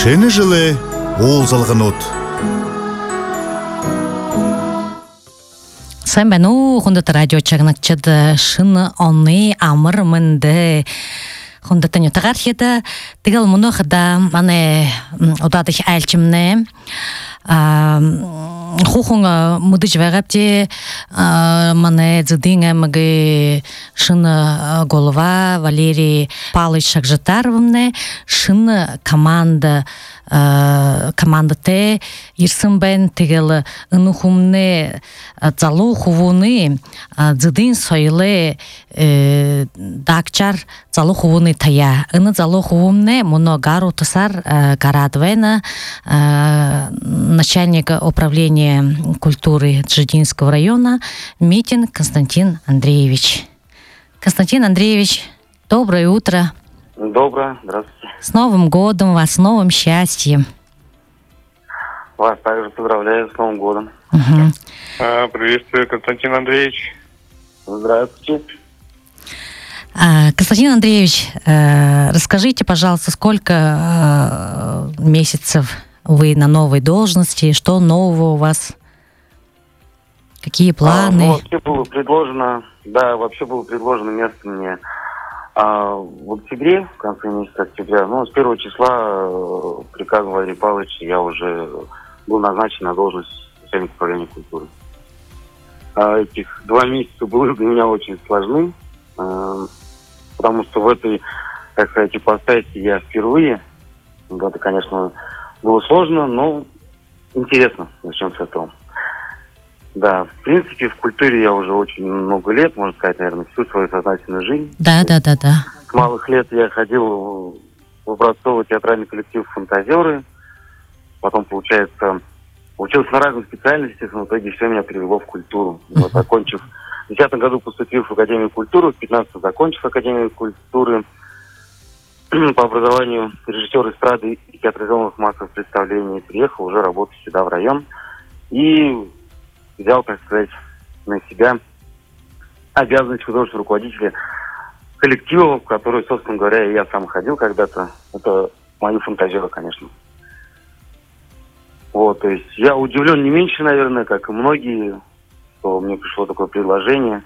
Шыны жылы ол залған от. Сәмбәну хундат радио чагнатчыды шыны оны амыр мынды хундаттан ютагар хеда тигал мунохда мане удадых әлчимне хухунга мудыч вагапте мане дзыдынга мге шыны голова Валерий Павлович Шакжатаровне шыны команда те ирсымбен тигел инухумне залу хувуны дзыдын сойле дакчар залу хувуны тая ины залу хувумне муно гару тасар Гарадвена начальник управления культуры Джидинского района Митин Константин Андреевич. Константин Андреевич, доброе утро. Доброе, здравствуйте. С Новым годом вас, с новым счастьем. Вас также поздравляю с Новым годом. Приветствую, Константин Андреевич. Здравствуйте. Константин Андреевич, расскажите, пожалуйста, сколько месяцев вы на новой должности, что нового у вас, какие планы? Вообще было предложено место мне в октябре, в конце месяца октября. С 1 числа приказом Валерия Павловича я уже был назначен на должность начальника управления культуры. Этих 2 месяца были для меня очень сложны, потому что в этой, так сказать, ипостаси я впервые. Это, конечно, было сложно, но интересно. Начнем с этого. Да, в принципе, в культуре я уже очень много лет, можно сказать, наверное, всю свою сознательную жизнь. Да. С малых лет я ходил в образцовый театральный коллектив «Фантазеры». Потом, получается, учился на разных специальностях, но в итоге все меня привело в культуру. Вот, окончив в 2010 году, поступил в Академию культуры, в 2015 закончив Академию культуры, по образованию режиссер эстрады и театрализованных массовых представлений, приехал уже работать сюда, в район. И взял, так сказать, на себя обязанность художественного руководителя коллектива, в который, собственно говоря, я сам ходил когда-то. Это мои фантазеры, конечно. Вот, то есть я удивлен не меньше, наверное, как и многие, что мне пришло такое предложение.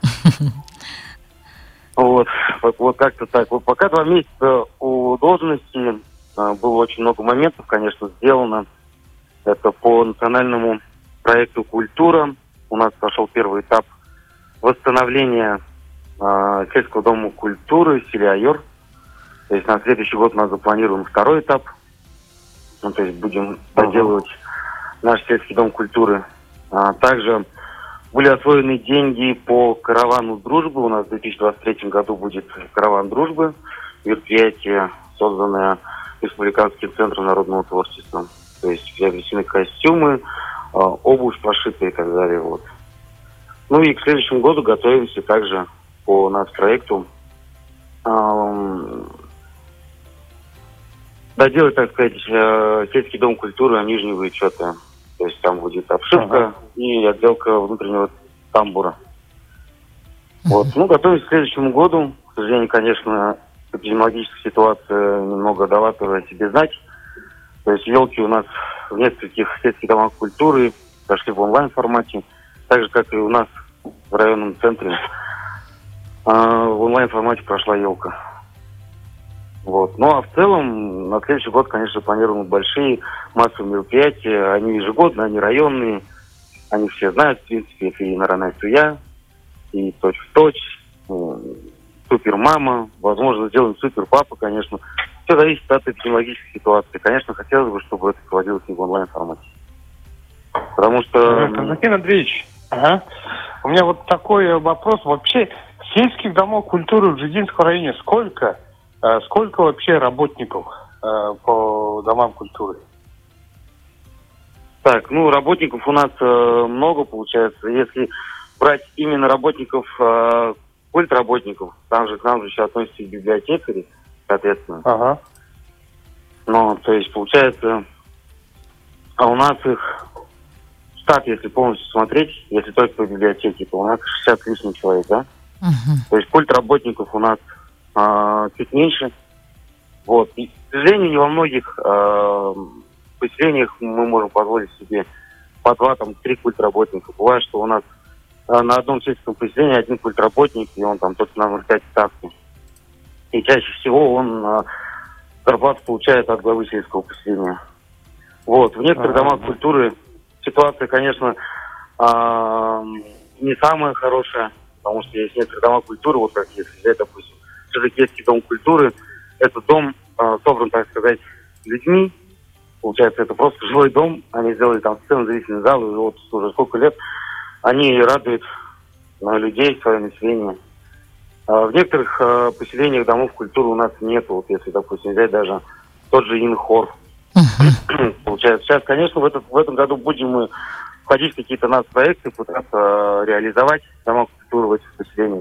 Вот как-то так. Вот пока 2 месяца у должности было очень много моментов, конечно, сделано. Это по национальному проекту «Культура». У нас прошел первый этап восстановления сельского дома культуры в селе Айор. То есть на следующий год у нас запланирован 2-й этап. То есть будем доделывать наш сельский дом культуры. Также были освоены деньги по каравану дружбы. У нас в 2023 году будет караван дружбы. Мероприятие, созданное Республиканским центром народного творчества. То есть приобретены костюмы, обувь пошита и так далее. Вот. И к следующему году готовимся также по нацпроекту доделать, так сказать, сельский дом культуры Нижнего Ичота. То есть там будет обшивка и отделка внутреннего тамбура. Вот. Готовимся к следующему году. К сожалению, конечно, эпидемиологическая ситуация немного дала о себе знать. То есть елки у нас в нескольких сельских домах культуры прошли в онлайн-формате, так же, как и у нас в районном центре. В онлайн-формате прошла елка. Вот. А в целом на следующий год, конечно, планированы большие массовые мероприятия. Они ежегодные, они районные. Они все знают, в принципе, это и «Народная суя», и «Точь в точь», «Супер-мама», возможно, сделаем «Супер-папа», конечно. Все зависит от эпидемиологической ситуации. Конечно, хотелось бы, чтобы это проводилось не в онлайн-формате. Потому что... Константин Андреевич, у меня вот такой вопрос. Вообще, сельских домов культуры в Джидинском районе сколько? Сколько вообще работников по домам культуры? Так, работников у нас много, получается. Если брать именно работников, культработников, там же к нам же еще относятся и библиотекари, соответственно. То есть, получается, у нас их штат, если полностью смотреть, если только по библиотеке, то у нас 60 с лишним человек, да? То есть культработников у нас чуть меньше. Вот. И, к сожалению, не во многих поселениях мы можем позволить себе по 2-3 культработника. Бывает, что у нас на одном сельском поселении один культработник, и он там только на 0,5 ставки. И чаще всего он зарплату получает от главы сельского поселения. Вот. В некоторых домах культуры ситуация, конечно, не самая хорошая, потому что есть некоторые дома культуры, вот как если взять, допустим, Шерекетский дом культуры, этот дом собран, так сказать, людьми. Получается, это просто жилой дом, они сделали там сценно-зрительный зал, и вот уже сколько лет они радуют людей, свое население. В некоторых поселениях домов культуры у нас нету, вот если, допустим, взять даже тот же Инхор. Получается, сейчас, конечно, в этом году будем мы входить в какие-то нас проекты, пытаться реализовать дома культуры в этих поселениях.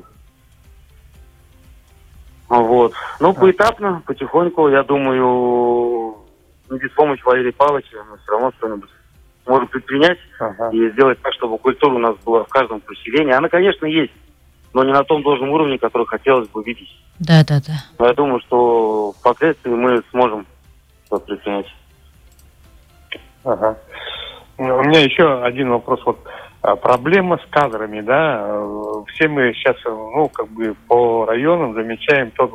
Вот. Ну, поэтапно, потихоньку, я думаю, без помощи Валерия Павловича мы все равно что-нибудь можем предпринять и сделать так, чтобы культура у нас была в каждом поселении. Она, конечно, есть, но не на том должном уровне, который хотелось бы видеть. Да. Но я думаю, что впоследствии мы сможем что-то предпринять. У меня еще один вопрос. Вот проблема с кадрами, да? Все мы сейчас, по районам замечаем тот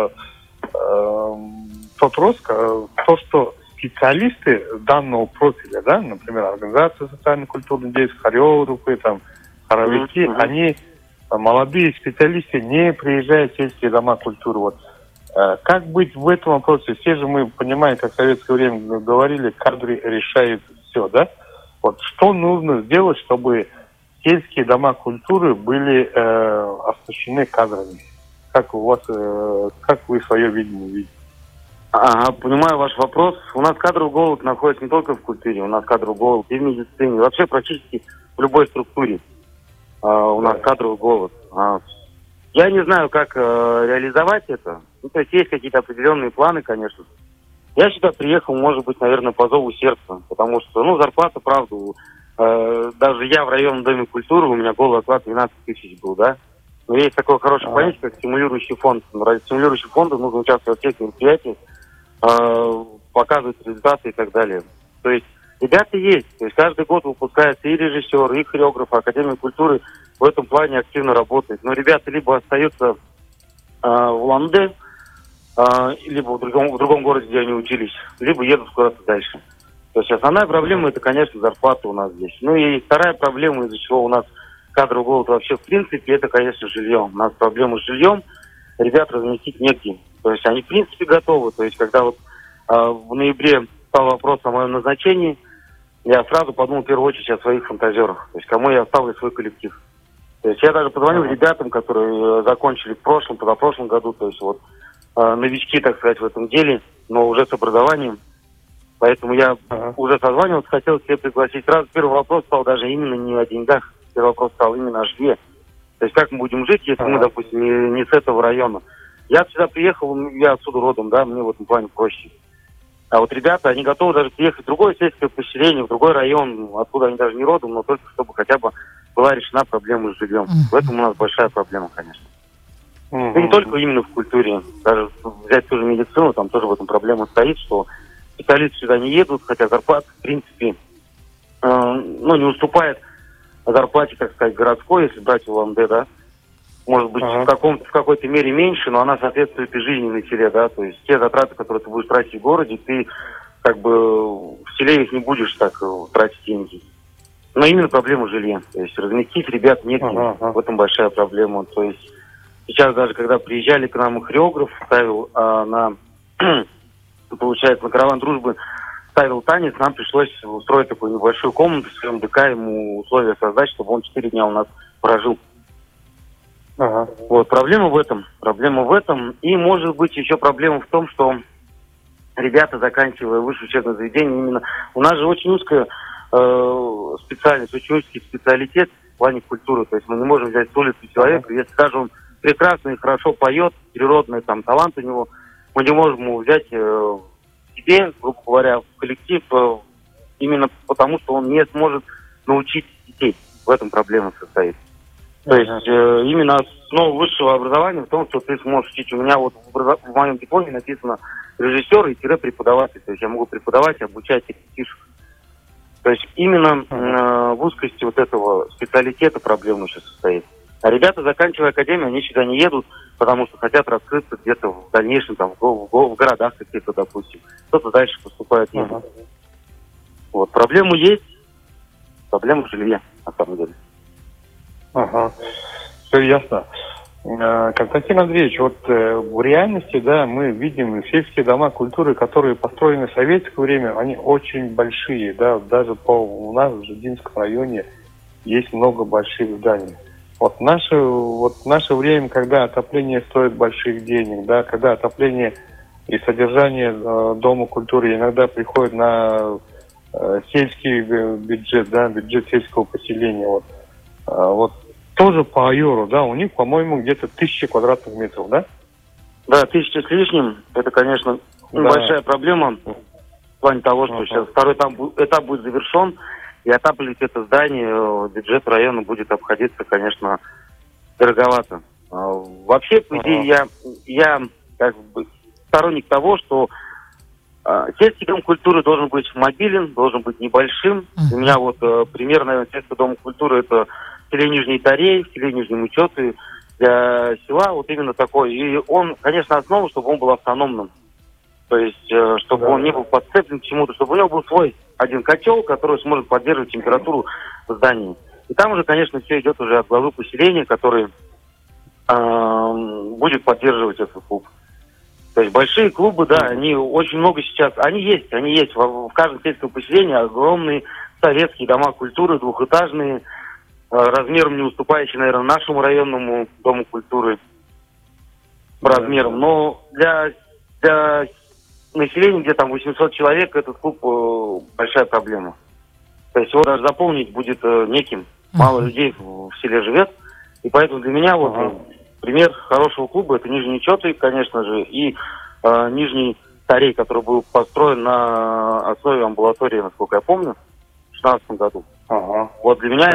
рост, то, что специалисты данного профиля, да, например, организации социально-культурной деятельности, хореографы, хоровики, они, молодые специалисты, не приезжают в сельские дома культуры. Вот. Как быть в этом вопросе? Все же мы понимаем, как в советское время говорили, кадры решают все, да? Вот что нужно сделать, чтобы сельские дома культуры были оснащены кадрами? Как у вас, как вы свое видение видите? Понимаю ваш вопрос. У нас кадровый голод находится не только в культуре, у нас кадровый голод и в медицине, вообще практически в любой структуре у нас кадровый голод. Я не знаю, как реализовать это. Ну, то есть какие-то определенные планы, конечно. Я сюда приехал, может быть, наверное, по зову сердца, потому что, зарплата, правда, даже я в районном доме культуры, у меня голый оклад 12 тысяч был, да. Но есть такое хорошее понятие, как стимулирующий фонд. Ради стимулирующего фонда нужно участвовать в всех мероприятиях, показывать результаты и так далее. То есть ребята есть. То есть каждый год выпускается и режиссер, и хореограф, Академия культуры в этом плане активно работает. Но ребята либо остаются в Ланде, либо в другом городе, где они учились, либо едут куда-то дальше. То есть основная проблема, это, конечно, зарплата у нас здесь. Ну и вторая проблема, из-за чего у нас кадровый голод вообще в принципе, это, конечно, жилье. У нас проблема с жильем, ребят разместить негде. То есть они в принципе готовы. То есть когда в ноябре стал вопрос о моем назначении, я сразу подумал в первую очередь о своих фантазерах. То есть кому я оставлю свой коллектив. То есть я даже позвонил ребятам, которые закончили в прошлом, позапрошлом году. То есть новички, так сказать, в этом деле, но уже с образованием. Поэтому я уже созванивался, хотел себе пригласить. Сразу первый вопрос стал даже именно не о деньгах. Первый вопрос стал именно о жилье. То есть как мы будем жить, если мы, допустим, не с этого района. Я сюда приехал, я отсюда родом, да, мне в этом плане проще. А вот ребята, они готовы даже приехать в другое сельское поселение, в другой район, откуда они даже не родом, но только чтобы хотя бы была решена проблема с жильем. В этом у нас большая проблема, конечно. И не только именно в культуре. Даже взять ту же медицину, там тоже в этом проблема стоит, что специалисты сюда не едут, хотя зарплата, в принципе, не уступает зарплате, так сказать, городской, если брать ЛМД, да. Может быть, в какой-то мере меньше, но она соответствует и жизни на селе, да. То есть те затраты, которые ты будешь тратить в городе, ты как бы в селе их не будешь так тратить деньги. Но именно проблема жилья. То есть разместить ребят нет, в этом большая проблема. То есть сейчас даже, когда приезжали к нам хореограф, ставил получается, на караван дружбы ставил танец, нам пришлось устроить такую небольшую комнату в своем ДК, ему условия создать, чтобы он 4 дня у нас прожил. Вот, проблема в этом. И, может быть, еще проблема в том, что ребята, заканчивая высшее учебное заведение, именно у нас же очень узкая специальность, очень узкий специалитет в плане культуры. То есть мы не можем взять с улицы человека, если даже он прекрасно и хорошо поет, природный там талант у него, мы не можем его взять себе, грубо говоря, в коллектив, именно потому, что он не сможет научить детей. В этом проблема состоит. То есть именно основа высшего образования в том, что ты сможешь учить. У меня вот в моем дипломе написано режиссер и преподаватель. То есть я могу преподавать и обучать репетишек. То есть именно в узкости вот этого специалитета проблема сейчас состоит. А ребята, заканчивая академию, они сюда не едут, потому что хотят раскрыться где-то в дальнейшем, там, в городах каких-то, допустим. Кто-то дальше поступает. Вот, проблема есть. Проблема в жилье, на самом деле. Все ясно. Константин Андреевич, вот в реальности, да, мы видим сельские дома культуры, которые построены в советское время, они очень большие, да, даже у нас в Жидинском районе есть много больших зданий. Вот в наше время, когда отопление стоит больших денег, да, когда отопление и содержание дома культуры иногда приходит на сельский бюджет, да, бюджет сельского поселения, вот тоже по Айору, да, у них, по-моему, где-то 1000 квадратных метров, да? Да, 1000 с лишним. Это, конечно, большая проблема в плане того, что сейчас второй этап будет завершен, и отапливать это здание бюджет района будет обходиться, конечно, дороговато. Вообще, по идее, я как бы сторонник того, что сельский дом культуры должен быть мобилен, должен быть небольшим. У меня вот пример, наверное, сельского дома культуры — это в селе Нижний Тарей, в селе Нижнем Учете, для села вот именно такой. И он, конечно, основа, чтобы он был автономным. То есть, чтобы он не был подцеплен к чему-то, чтобы у него был свой один котел, который сможет поддерживать температуру в здании. И там уже, конечно, все идет уже от главы поселения, который будет поддерживать этот клуб. То есть большие клубы, да, они очень много сейчас, они есть в каждом сельском поселении огромные советские дома культуры, двухэтажные, размером не уступающие, наверное, нашему районному дому культуры по размерам. Но для населения, где там 800 человек, этот клуб большая проблема. То есть его даже заполнить будет неким. Мало людей в селе живет. И поэтому для меня пример хорошего клуба — это Нижний Учеты, конечно же, и Нижний Тарей, который был построен на основе амбулатории, насколько я помню, в 2016 году. Вот для меня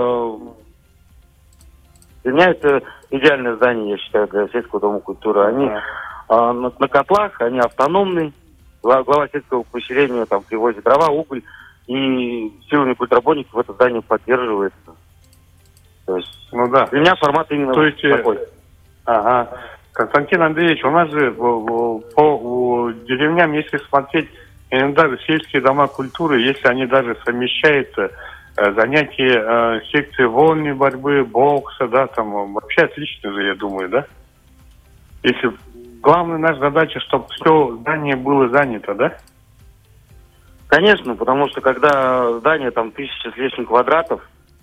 это идеальное здание, я считаю, для сельского дома культуры. Они на котлах, они автономные. Глава сельского поселения там привозит дрова, уголь, и силами культработников это здание поддерживается. То есть для меня формат именно такой. Константин Андреевич, у нас же по деревням, если смотреть, иногда сельские дома культуры, если они даже совмещаются, занятия секции вольной борьбы, бокса, да, там вообще отлично же, я думаю, да? Если главная наша задача, чтобы все здание было занято, да? Конечно, потому что когда здание там 1000 с лишним квадратов,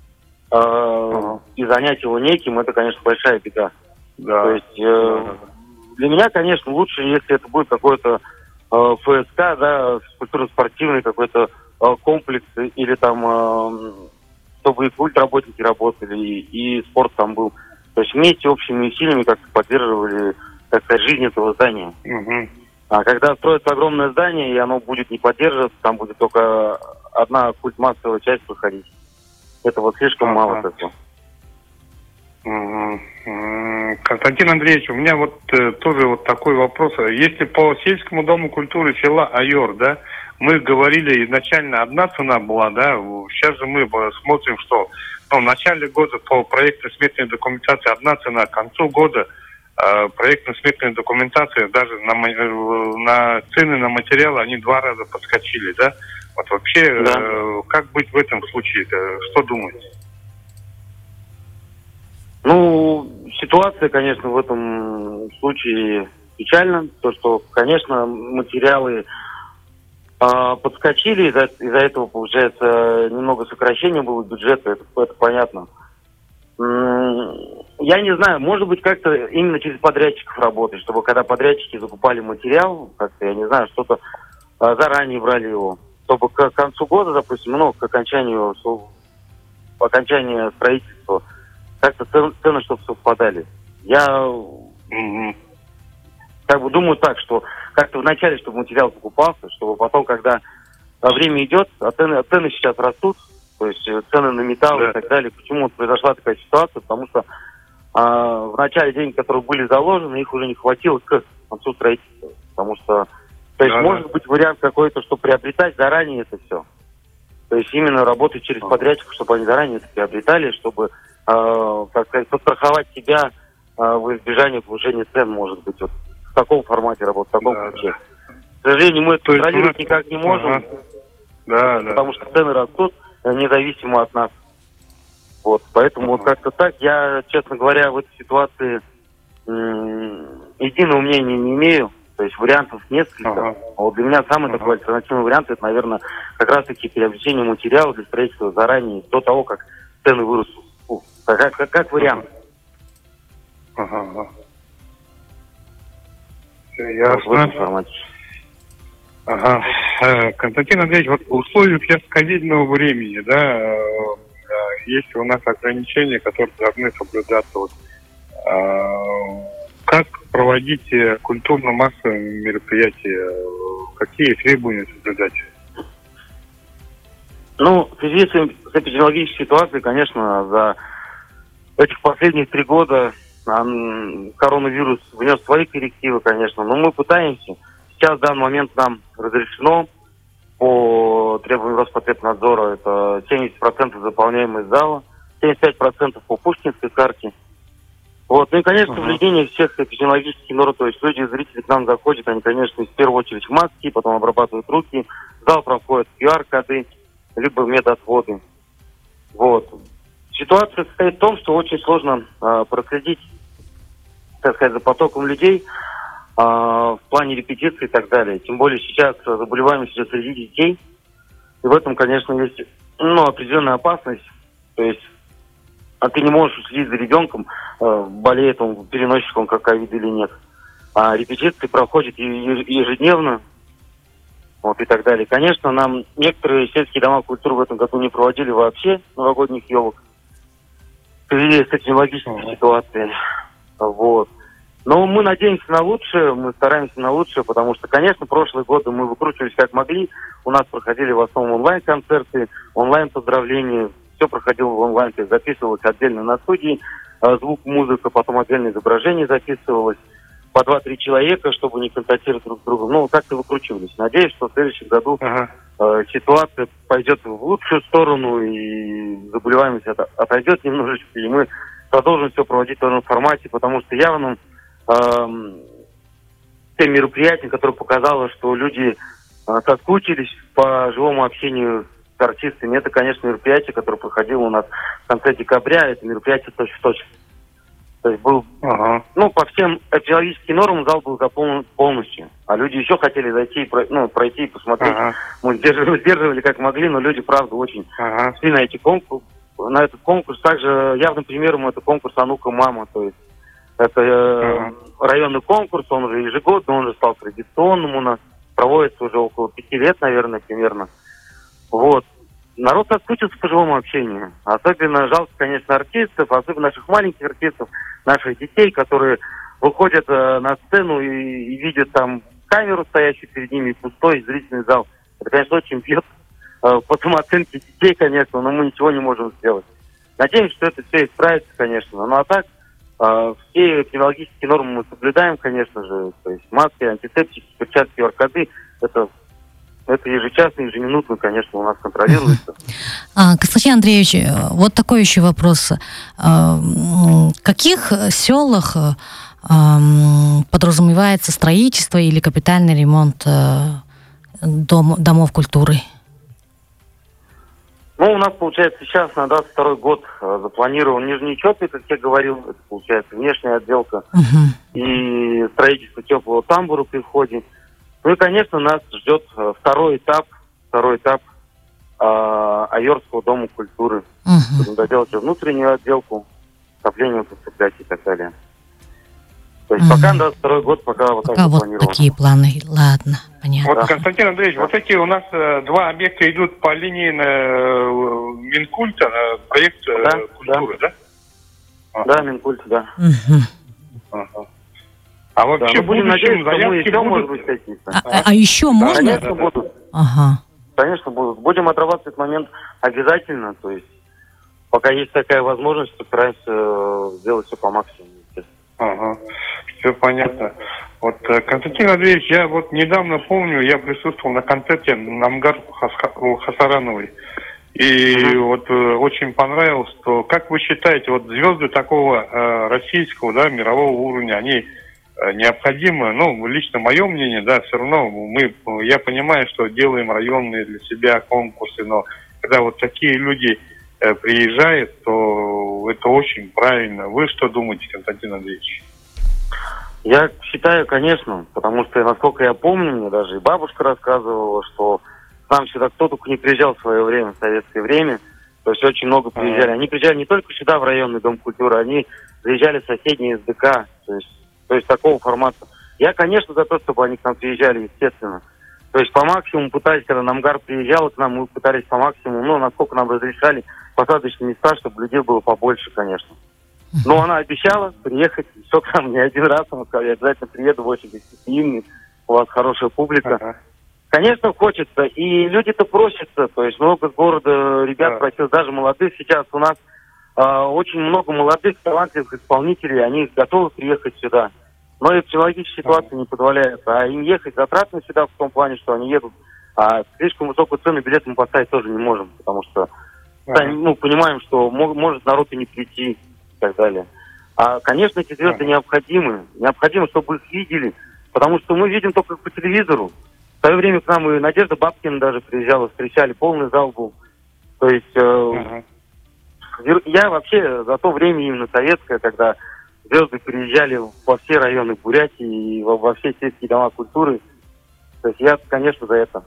и занять его неким, это, конечно, большая беда. Да. То есть для меня, конечно, лучше, если это будет какой-то ФСК, да, культурно-спортивный какой-то комплекс, или там, чтобы и культработники работали, и спорт там был. То есть вместе общими усилиями как-то поддерживали, так сказать, жизнь этого здания. А когда строится огромное здание, и оно будет не поддерживаться, там будет только одна культмассовая часть выходить. Это вот слишком мало этого. Константин Андреевич, у меня вот тоже вот такой вопрос. Если по сельскому дому культуры села Айор, да, мы говорили изначально одна цена была, да, сейчас же мы смотрим, что в начале года по проектно-сметной документации одна цена, к концу года проектно-сметная документация, даже на цены на материалы, они 2 раза подскочили, да? Вот вообще, как быть в этом случае? Что думаете? Ну, ситуация, конечно, в этом случае печальна. То, что, конечно, материалы подскочили, из-за этого, получается, немного сокращения было бюджета, это понятно. Я не знаю, может быть, как-то именно через подрядчиков работать, чтобы когда подрядчики закупали материал, как-то, я не знаю, что-то заранее брали его, чтобы к концу года, допустим, к окончанию строительства, как-то цены, чтобы совпадали. Я как бы думаю так, что как-то вначале, чтобы материал покупался, чтобы потом, когда время идет, цены сейчас растут, то есть цены на металл и так далее. Почему произошла такая ситуация? Потому что в начале деньги, которые были заложены, их уже не хватило к концу строительства. Потому что То есть может быть вариант какой-то, что приобретать заранее это все. То есть именно работать через подрядчиков, чтобы они заранее это приобретали, чтобы, так сказать, подстраховать себя в избежании повышения цен, может быть, вот в таком формате работы, в таком ключе. К сожалению, мы это контролировать никак не можем, потому что цены растут независимо от нас. Вот, поэтому вот как-то так. Я, честно говоря, в этой ситуации единого мнения не имею. То есть вариантов несколько. А вот для меня самый такой альтернативный вариант, это, наверное, как раз-таки приобретение материала для строительства заранее, до того, как цены вырастут. Как вариант. Ясно. Константин Андреевич, вот в условиях сейчас ковидного времени, да, есть у нас ограничения, которые должны соблюдаться. Вот, как проводить культурно-массовые мероприятия? Какие требования соблюдать? Ну, в связи с эпидемиологической ситуацией, конечно, за этих последних 3 года коронавирус внес свои коррективы, конечно, но мы пытаемся. Сейчас в данный момент нам разрешено по требованию Роспотребнадзора, это 70% заполняемость зала, 75% по Пушкинской карте. Вот. Ну и, конечно, соблюдение всех эпидемиологических норм, то есть люди, зрители к нам заходят, они, конечно, в первую очередь в маске, потом обрабатывают руки, в зал проходят QR-коды, либо медотводы. Вот. Ситуация состоит в том, что очень сложно проследить, так сказать, за потоком людей в плане репетиции и так далее. Тем более сейчас заболеваемость среди детей. И в этом, конечно, есть определенная опасность. То есть ты не можешь следить за ребенком, болеет он, переносит он как ковид или нет. А репетиции проходят ежедневно. Вот и так далее. Конечно, нам некоторые сельские дома культуры в этом году не проводили вообще новогодних елок в связи с эпидемиологической ситуацией. Вот. Но мы надеемся на лучшее, мы стараемся на лучшее, потому что, конечно, прошлые годы мы выкручивались как могли. У нас проходили в основном онлайн-концерты, онлайн-поздравления. Все проходило в онлайн, то есть записывалось отдельно на студии, звук, музыка, потом отдельное изображение записывалось. По 2-3 человека, чтобы не контактировать друг с другом. Ну, как-то выкручивались. Надеюсь, что в следующем году ситуация пойдет в лучшую сторону, и заболеваемость отойдет немножечко, и мы продолжим все проводить в том формате, потому что явно те мероприятия, которые показало, что люди соскучились по живому общению с артистами, это, конечно, мероприятие, которое проходило у нас в конце декабря, это мероприятие точь-в-точь. То есть был, по всем эпидемиологическим нормам зал был заполнен полностью. А люди еще хотели зайти, пройти и посмотреть. Мы сдерживали как могли, но люди, правда, очень шли на этот конкурс. Также явным примером это конкурс «А ну-ка, мама». То есть это районный конкурс, он уже ежегодный, он уже стал традиционным у нас. Проводится уже около 5 лет, наверное, примерно. Вот. Народ соскучился по живому общению. Особенно жалко, конечно, артистов, особенно наших маленьких артистов, наших детей, которые выходят на сцену и видят там камеру, стоящую перед ними, пустой зрительный зал. Это, конечно, очень бьет по самооценке детей, конечно, но мы ничего не можем сделать. Надеемся, что это все исправится, конечно. Ну а так, все эпидемиологические нормы мы соблюдаем, конечно же. То есть маски, антисептики, перчатки, QR-коды, это ежечасно, ежеминутно, конечно, у нас контролируется. Константин Андреевич, вот такой еще вопрос. В каких селах подразумевается строительство или капитальный ремонт домов культуры? Ну, у нас, получается, сейчас на 22-й год запланирован Нижний Чопи, как я говорил, это, получается, внешняя отделка и строительство теплого тамбура при входе. Ну и, конечно, нас ждет второй этап Айорского дома культуры. Будем доделать внутреннюю отделку, отопление, и так далее. То есть пока на 22-й год, пока вот так запланировано. Вот такие планы, ладно, понятно. Вот, Константин Андреевич, вот эти у нас 2 объекта идут по линии Минкульта, на проект культуры, да? Да, Минкульт, да. А вообще да, будем надеяться, что мы еще, будут... может быть, какие-то. А еще можно? Конечно, будут. Конечно, будут. Будем отрабатывать этот момент обязательно. То есть, пока есть такая возможность, постараемся сделать все по максимуму. Все понятно. Вот, Константин Андреевич, я вот недавно помню, я присутствовал на концерте Намгар Хасарановой. И вот очень понравилось, что, как вы считаете, вот звезды такого российского, да, мирового уровня, они необходимы? Ну, лично мое мнение, да, все равно я понимаю, что делаем районные для себя конкурсы, но когда вот такие люди приезжают, то это очень правильно. Вы что думаете, Константин Андреевич? Я считаю, конечно, потому что, насколько я помню, мне даже и бабушка рассказывала, что к нам сюда кто только не приезжал в свое время, в советское время. То есть очень много приезжали. Они приезжали не только сюда, в районный дом культуры, они заезжали в соседние СДК. То есть такого формата. Я, конечно, за то, чтобы они к нам приезжали, естественно. То есть по максимуму пытались, когда Намгар приезжал к нам, мы пытались по максимуму, ну, насколько нам разрешали, посадочные места, чтобы людей было побольше, конечно. Но она обещала приехать еще к нам не один раз. Она сказала, я обязательно приеду, вы очень гостеприимный, у вас хорошая публика. Конечно, хочется. И люди-то просятся. То есть много с города ребят просил, даже молодых. Сейчас у нас очень много молодых, талантливых исполнителей. Они готовы приехать сюда. Но и психологическая ситуация не позволяет. А им ехать затратно сюда в том плане, что они едут. А слишком высокую цену билет мы поставить тоже не можем. Потому что понимаем, что может народ и не прийти. И так далее. А, конечно, эти звезды необходимы. Необходимо, чтобы их видели. Потому что мы видим только по телевизору. В свое время к нам и Надежда Бабкина даже приезжала, встречали, полный зал был. То есть я вообще за то время именно советское, когда звезды приезжали во все районы Бурятии и во все сельские дома культуры. То есть я, конечно, за это.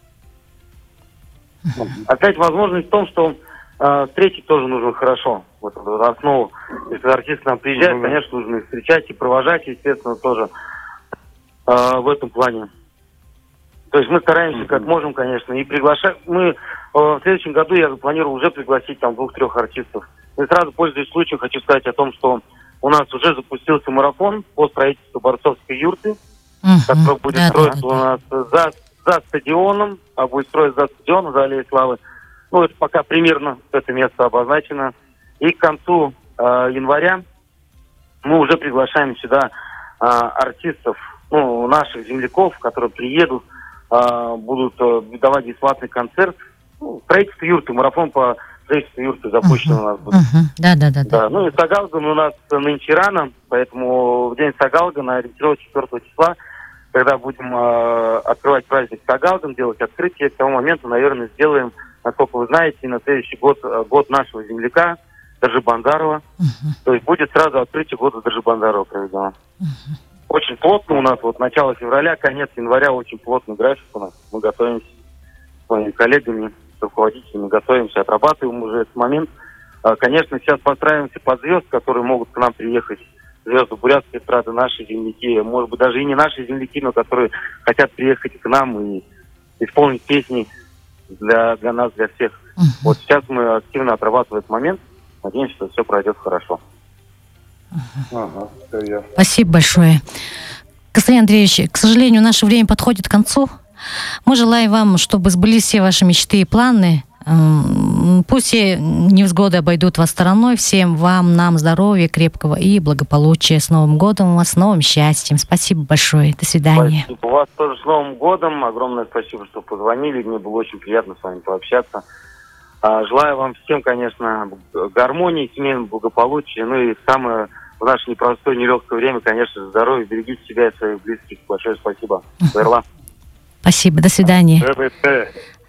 Опять возможность в том, что встретить тоже нужно хорошо. Вот основу. Если артист к нам приезжает, конечно, нужно их встречать и провожать, естественно, тоже в этом плане. То есть мы стараемся как можем, конечно, и приглашаем. Мы в следующем году, я планирую уже пригласить там 2-3 артистов. И сразу, пользуясь случаем, хочу сказать о том, что у нас уже запустился марафон по строительству борцовской юрты, который будет строиться у нас за стадионом, будет строиться за стадионом, за Аллеей Славы. Ну, это пока примерно это место обозначено. И к концу января мы уже приглашаем сюда артистов, наших земляков, которые приедут, будут давать бесплатный концерт. Строительство юрты, марафон по строительству юрты запущен у нас будет. Да. Ну и Сагалган у нас нынче рано, поэтому в день Сагалгана, ориентировочно 4 числа, когда будем открывать праздник Сагалган, делать открытие, к тому моменту, наверное, сделаем, насколько вы знаете, на следующий год нашего земляка, Даржибандарова. То есть будет сразу открытие года Даржибандарова проведено. Очень плотно у нас, вот начало февраля, конец января, очень плотный график у нас. Мы готовимся с своими коллегами, с руководителями, готовимся, отрабатываем уже этот момент. Конечно, сейчас подстраиваемся под звезд, которые могут к нам приехать. Звезды бурятской эстрады, наши земляки, может быть, даже и не наши земляки, но которые хотят приехать к нам и исполнить песни для нас, для всех. Вот сейчас мы активно отрабатываем этот момент. Надеемся, что все пройдет хорошо. Спасибо большое. Константин Андреевич, к сожалению, наше время подходит к концу. Мы желаем вам, чтобы сбылись все ваши мечты и планы. Пусть все невзгоды обойдут вас стороной. Всем вам, нам здоровья крепкого и благополучия. С Новым годом вас, с новым счастьем. Спасибо большое. До свидания. Спасибо. У вас тоже с Новым годом. Огромное спасибо, что позвонили. Мне было очень приятно с вами пообщаться. Желаю вам всем, конечно, гармонии, семейного благополучия. Ну и самое в наше непростое, нелегкое время, конечно, здоровья. Берегите себя и своих близких. Большое спасибо. Спасибо. До свидания.